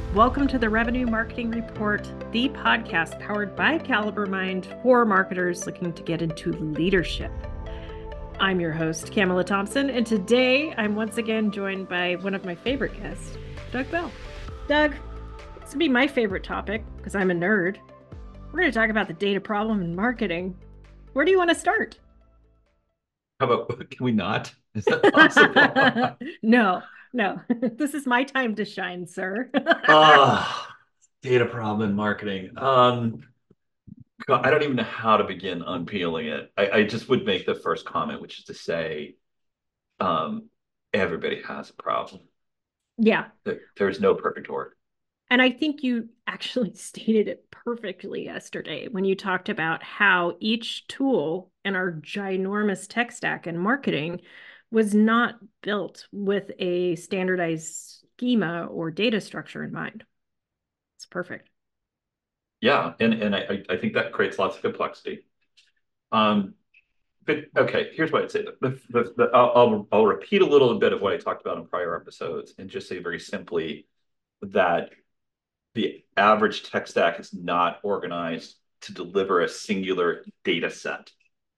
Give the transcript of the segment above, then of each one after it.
Welcome to the Revenue Marketing Report, the podcast powered by Caliber Mind for marketers looking to get into leadership. I'm your host, Kamala Thompson, and today I'm once again joined by one of my favorite guests, Doug Bell. Doug, this will be my favorite topic because I'm a nerd. We're going to talk about the data problem in marketing. Where do you want to start? How about, can we not? Is that possible? No. This is my time to shine, sir. Ah, data problem in marketing. God, I don't even know how to begin unpeeling it. I just would make the first comment, which is to say, um, everybody has a problem. Yeah. There's no perfect order. And I think you actually stated it perfectly yesterday when you talked about how each tool in our ginormous tech stack in marketing was not built with a standardized schema or data structure in mind. It's perfect. Yeah, and I think that creates lots of complexity. Um, but okay, here's what I'd say. I'll repeat a little bit of what I talked about in prior episodes and just say very simply that the average tech stack is not organized to deliver a singular data set.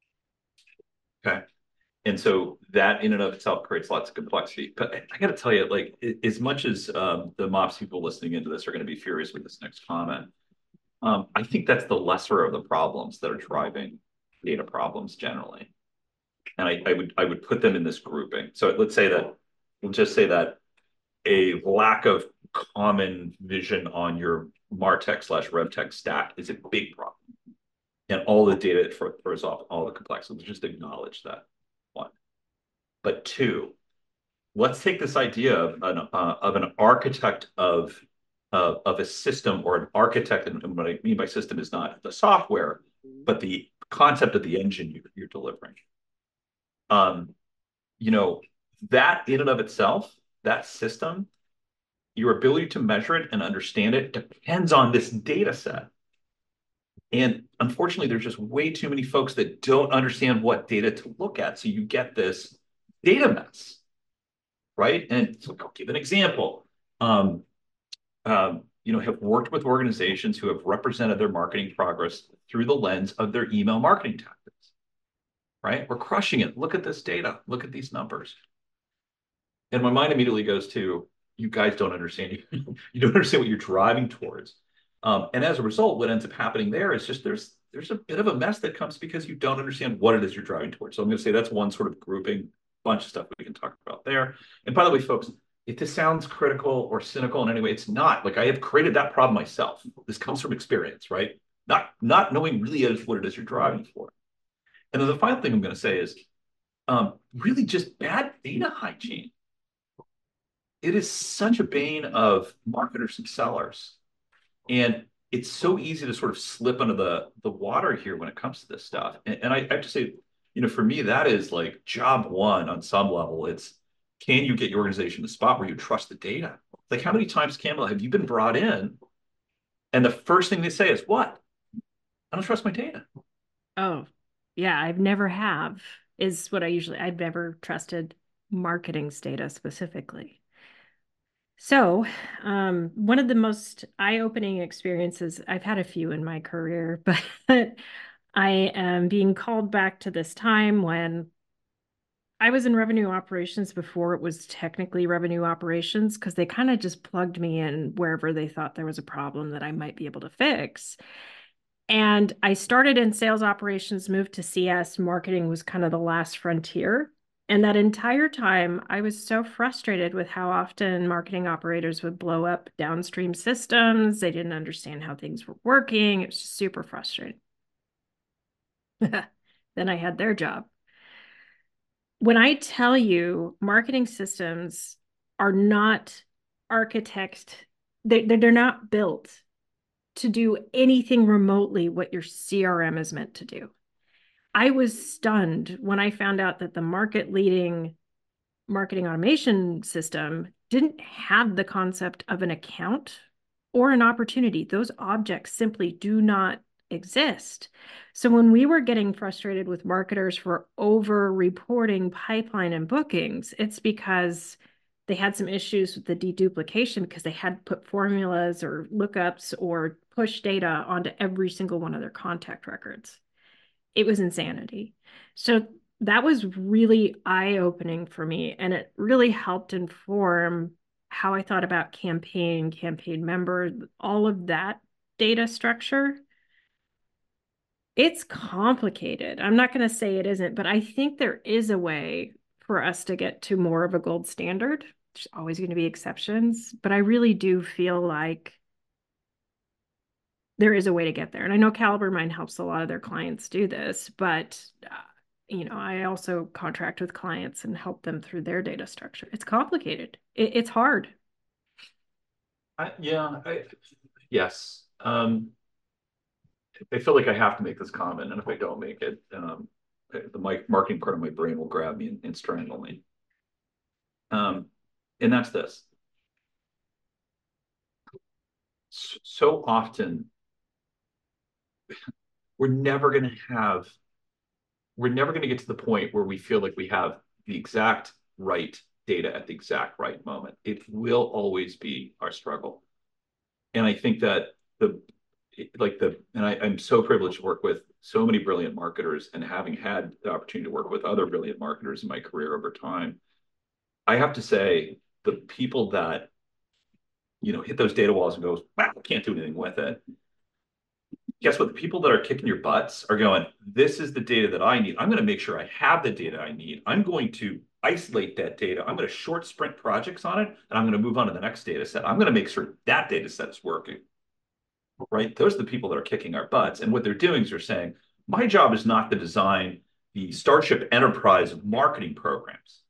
Okay. And so that in and of itself creates lots of complexity. But I got to tell you, like, as much as the MOPS people listening into this are going to be furious with this next comment, I think that's the lesser of the problems that are driving data problems generally. And I would put them in this grouping. So we'll just say that a lack of common vision on your MarTech slash RevTech stack is a big problem. And all the data it throws off all the complexity. Just acknowledge that. One. But two, let's take this idea of an architect of a system or an architect. And what I mean by system is not the software, but the concept of the engine you're delivering. Um, you know, that in and of itself, that system, your ability to measure it and understand it depends on this data set. And unfortunately, there's just way too many folks that don't understand what data to look at. So you get this data mess, right? And so I'll give an example. Um, have worked with organizations who have represented their marketing progress through the lens of their email marketing tactics, right? We're crushing it. Look at this data. Look at these numbers. And my mind immediately goes to, you guys don't understand. You don't understand what you're driving towards. And as a result, what ends up happening there is just there's a bit of a mess that comes because you don't understand what it is you're driving towards. So I'm going to say that's one sort of grouping, bunch of stuff we can talk about there. And by the way, folks, if this sounds critical or cynical in any way, it's not. Like I have created that problem myself. This comes from experience, right? Not knowing really is what it is you're driving for. And then the final thing I'm going to say is really just bad data hygiene. It is such a bane of marketers and sellers. And it's so easy to sort of slip under the water here when it comes to this stuff. And I have to say, for me, that is like job one on some level. It's can you get your organization to a spot where you trust the data? Like how many times, Campbell, have you been brought in and the first thing they say is what? I don't trust my data. Oh, yeah, I've never have is what I've never trusted marketing data specifically. So, one of the most eye-opening experiences, I've had a few in my career, but I am being called back to this time when I was in revenue operations before it was technically revenue operations because they kind of just plugged me in wherever they thought there was a problem that I might be able to fix. And I started in sales operations, moved to CS. Marketing was kind of the last frontier. And that entire time, I was so frustrated with how often marketing operators would blow up downstream systems. They didn't understand how things were working. It was just super frustrating. Then I had their job. When I tell you marketing systems are not architect, they're not built to do anything remotely what your CRM is meant to do. I was stunned when I found out that the market leading marketing automation system didn't have the concept of an account or an opportunity. Those objects simply do not exist. So when we were getting frustrated with marketers for over reporting pipeline and bookings, it's because they had some issues with the deduplication because they had to put formulas or lookups or push data onto every single one of their contact records. It was insanity. So that was really eye-opening for me. And it really helped inform how I thought about campaign member, all of that data structure. It's complicated. I'm not going to say it isn't, but I think there is a way for us to get to more of a gold standard. There's always going to be exceptions, but I really do feel like there is a way to get there. And I know Caliber Mind helps a lot of their clients do this, but I also contract with clients and help them through their data structure. It's complicated. It's hard. Yes. I feel like I have to make this comment, and if I don't make it, the marketing part of my brain will grab me and strangle me. And that's this. So often, we're never going to get to the point where we feel like we have the exact right data at the exact right moment. It will always be our struggle. And I think that I'm so privileged to work with so many brilliant marketers, and having had the opportunity to work with other brilliant marketers in my career over time, I have to say the people that, hit those data walls and go, wow, I can't do anything with it. Guess what? The people that are kicking your butts are going, this is the data that I need. I'm going to make sure I have the data I need. I'm going to isolate that data. I'm going to short sprint projects on it, and I'm going to move on to the next data set. I'm going to make sure that data set is working. Right? Those are the people that are kicking our butts. And what they're doing is they're saying, my job is not to design the Starship Enterprise marketing programs.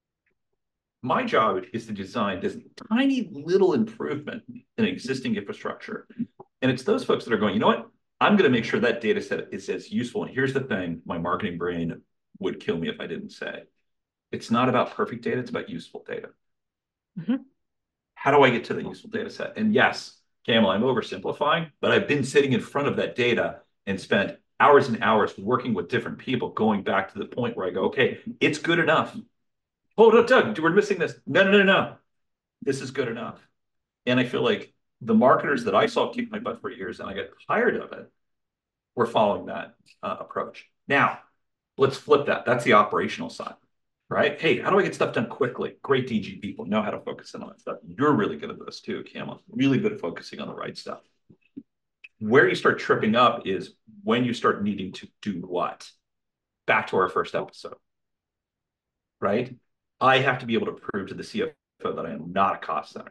My job is to design this tiny little improvement in existing infrastructure. And it's those folks that are going, you know what? I'm going to make sure that data set is as useful. And here's the thing, my marketing brain would kill me if I didn't say. It's not about perfect data, it's about useful data. Mm-hmm. How do I get to the useful data set? And yes, Camel, I'm oversimplifying, but I've been sitting in front of that data and spent hours and hours working with different people, going back to the point where I go, okay, it's good enough. Hold up, Doug, we're missing this. No. This is good enough. And I feel like the marketers that I saw kick my butt for years and I got tired of it were following that approach. Now, let's flip that. That's the operational side, right? Hey, how do I get stuff done quickly? Great DG people know how to focus in on that stuff. You're really good at this too, Camel. Really good at focusing on the right stuff. Where you start tripping up is when you start needing to do what? Back to our first episode, right? I have to be able to prove to the CFO that I am not a cost center.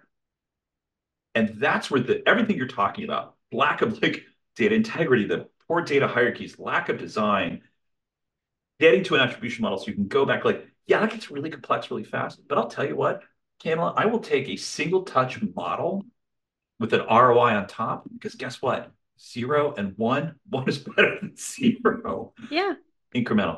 And that's where everything you're talking about, lack of data integrity, the poor data hierarchies, lack of design, getting to an attribution model so you can go back yeah, that gets really complex really fast. But I'll tell you what, Kamala, I will take a single touch model with an ROI on top, because guess what? 0 and 1 is better than 0. Yeah. Incremental.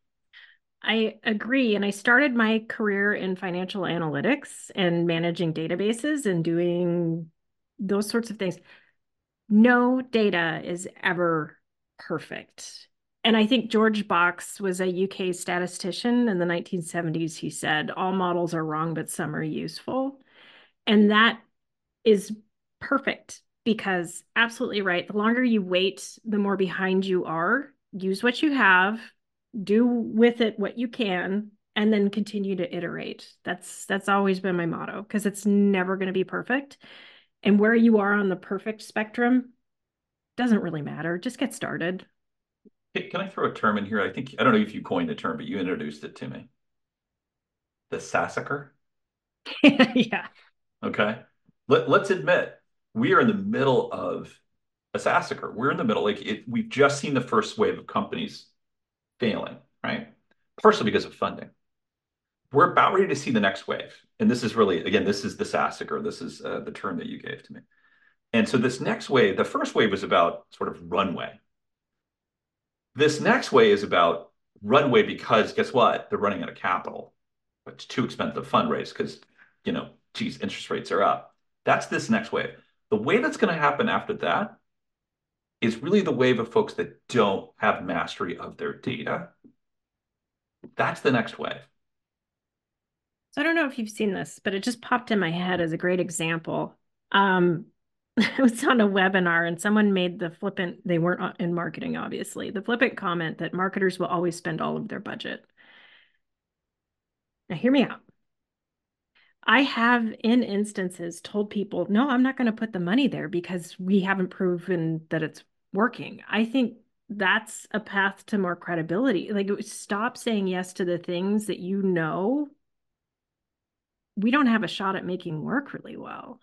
I agree. And I started my career in financial analytics and managing databases and doing those sorts of things. No data is ever perfect. And I think George Box was a UK statistician in the 1970s. He said, all models are wrong, but some are useful. And that is perfect because absolutely right. The longer you wait, the more behind you are. Use what you have, do with it what you can, and then continue to iterate. That's always been my motto because it's never going to be perfect. And where you are on the perfect spectrum doesn't really matter. Just get started. Hey, can I throw a term in here? I don't know if you coined the term, but you introduced it to me. The SASSACR. Yeah. Okay. Let's admit we are in the middle of a SASSACR. We're in the middle. We've just seen the first wave of companies failing, right? Partially because of funding. We're about ready to see the next wave. And this is really, again, this is the SASSACR. This is the term that you gave to me. And so this next wave, the first wave was about sort of runway. This next wave is about runway because guess what? They're running out of capital. It's too expensive to fundraise because, geez, interest rates are up. That's this next wave. The wave that's going to happen after that is really the wave of folks that don't have mastery of their data. That's the next wave. So I don't know if you've seen this, but it just popped in my head as a great example. Um, I was on a webinar and someone made the flippant, they weren't in marketing, obviously, the flippant comment that marketers will always spend all of their budget. Now, hear me out. I have, in instances, told people, no, I'm not going to put the money there because we haven't proven that it's working. I think that's a path to more credibility. Like, stop saying yes to the things that you know we don't have a shot at making work really well.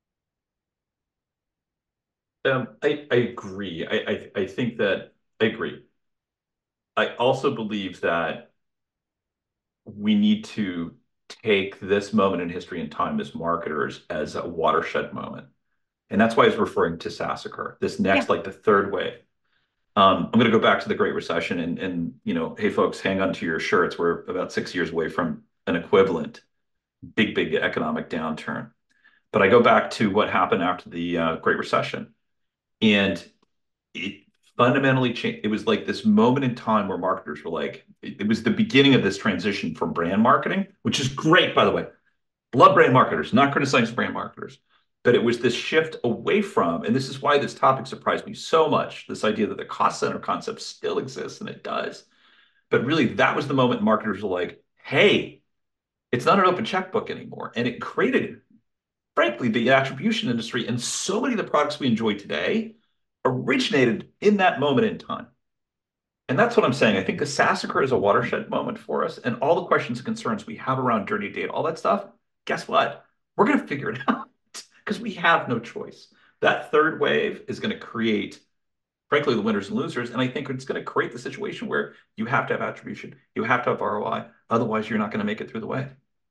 I agree. I think that I agree. I also believe that we need to take this moment in history and time as marketers as a watershed moment. And that's why I was referring to Sassacre, this Yeah. next, like the third wave. I'm going to go back to the Great Recession hey, folks, hang on to your shirts. We're about 6 years away from an equivalent big economic downturn. But I go back to what happened after the Great Recession. And it fundamentally changed. It was like this moment in time where marketers were like, it was the beginning of this transition from brand marketing, which is great, by the way. Love brand marketers, not criticizing brand marketers. But it was this shift away from, and this is why this topic surprised me so much, this idea that the cost center concept still exists, and it does. But really, that was the moment marketers were like, hey, it's not an open checkbook anymore. And it created, frankly, the attribution industry, and so many of the products we enjoy today originated in that moment in time. And that's what I'm saying. I think the Sassacre is a watershed moment for us. And all the questions and concerns we have around dirty data, all that stuff, guess what? We're going to figure it out because we have no choice. That third wave is going to create, frankly, the winners and losers. And I think it's going to create the situation where you have to have attribution, you have to have ROI. Otherwise, you're not going to make it through the wave.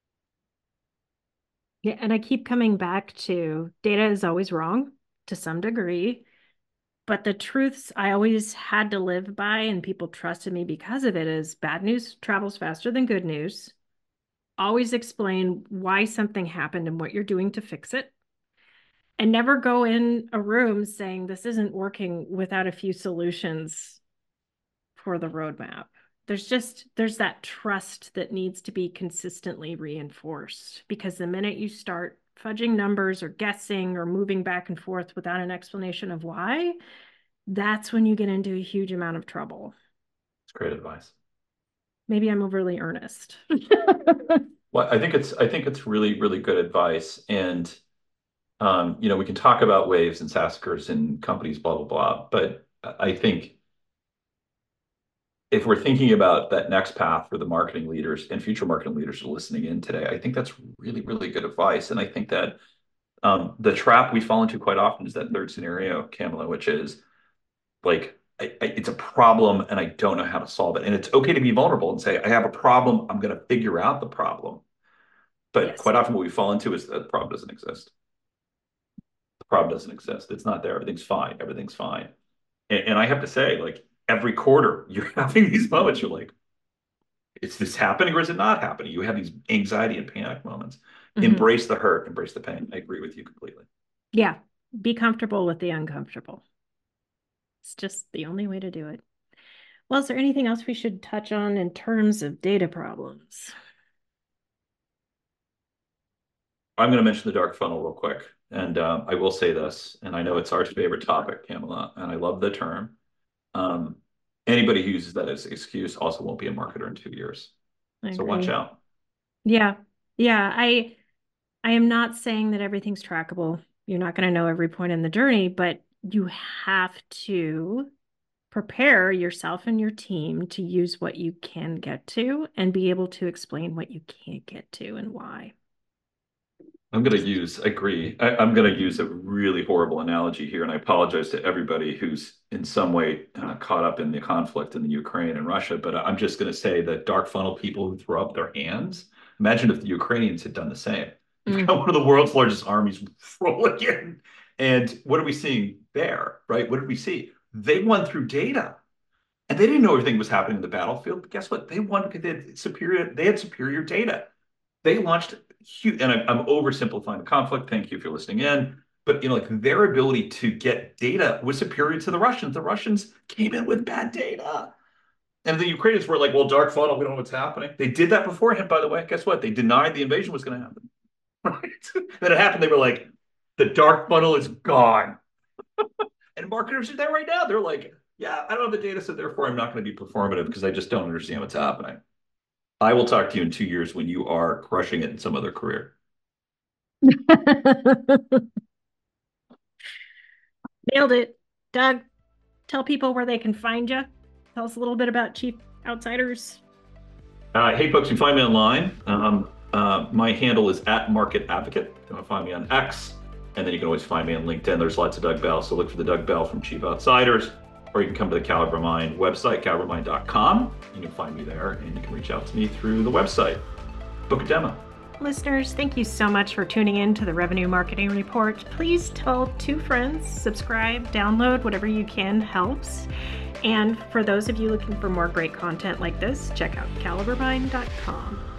Yeah. And I keep coming back to data is always wrong to some degree. But the truths I always had to live by, and people trusted me because of it, is bad news travels faster than good news. Always explain why something happened and what you're doing to fix it. And never go in a room saying this isn't working without a few solutions for the roadmap. There's that trust that needs to be consistently reinforced, because the minute you start fudging numbers or guessing or moving back and forth without an explanation of why, that's when you get into a huge amount of trouble. It's great advice. Maybe I'm overly earnest. Well, I think it's really good advice. And we can talk about waves and Sassacres and companies, blah, blah, blah. But I think if we're thinking about that next path for the marketing leaders and future marketing leaders who are listening in today, I think that's really good advice. And I think that the trap we fall into quite often is that third scenario, Kamala, which is like, it's a problem and I don't know how to solve it. And it's okay to be vulnerable and say, I have a problem. I'm going to figure out the problem. But Yes. quite often what we fall into is that the problem doesn't exist. The problem doesn't exist. It's not there. Everything's fine. Everything's fine. And I have to say, like every quarter, you're having these moments. You're like, is this happening or is it not happening? You have these anxiety and panic moments. Mm-hmm. Embrace the hurt, embrace the pain. I agree with you completely. Yeah. Be comfortable with the uncomfortable. It's just the only way to do it. Well, is there anything else we should touch on in terms of data problems? I'm going to mention the dark funnel real quick. And I will say this, and I know it's our favorite topic, Pamela, and I love the term. Um, Anybody who uses that as an excuse also won't be a marketer in 2 years. I So watch agree. out. Yeah. Yeah. I am not saying that everything's trackable. You're not going to know every point in the journey, but you have to prepare yourself and your team to use what you can get to and be able to explain what you can't get to and why. Just I'm going to use a really horrible analogy here, and I apologize to everybody who's in some way caught up in the conflict in the Ukraine and Russia, but I'm just going to say that dark funnel people who throw up their hands, imagine if the Ukrainians had done the same. You've got mm, one of the world's largest armies rolling in. And what are we seeing there, right? What did we see? They won through data. And they didn't know everything was happening in the battlefield, but guess what? They won because they had superior data. They launched huge, and I'm oversimplifying the conflict. Thank you if you're listening in. But like their ability to get data was superior to the Russians. The Russians came in with bad data. And the Ukrainians were like, well, dark funnel, we don't know what's happening. They did that beforehand, by the way. Guess what? They denied the invasion was going to happen. Right? Then it happened. They were like, the dark funnel is gone. And marketers are there right now. They're like, yeah, I don't have the data, so therefore I'm not going to be performative because I just don't understand what's happening. I will talk to you in 2 years when you are crushing it in some other career. Nailed it. Doug, tell people where they can find you. Tell us a little bit about Chief Outsiders. Hey, folks, you find me online. My handle is at Market Advocate. You can find me on X, and then you can always find me on LinkedIn. There's lots of Doug Bell, so look for the Doug Bell from Chief Outsiders, or you can come to the Caliber Mind website, calibermind.com. You can find me there, and you can reach out to me through the website. Book a demo. Listeners, thank you so much for tuning in to the Revenue Marketing Report. Please tell 2 friends, subscribe, download, whatever you can helps. And for those of you looking for more great content like this, check out calibermind.com.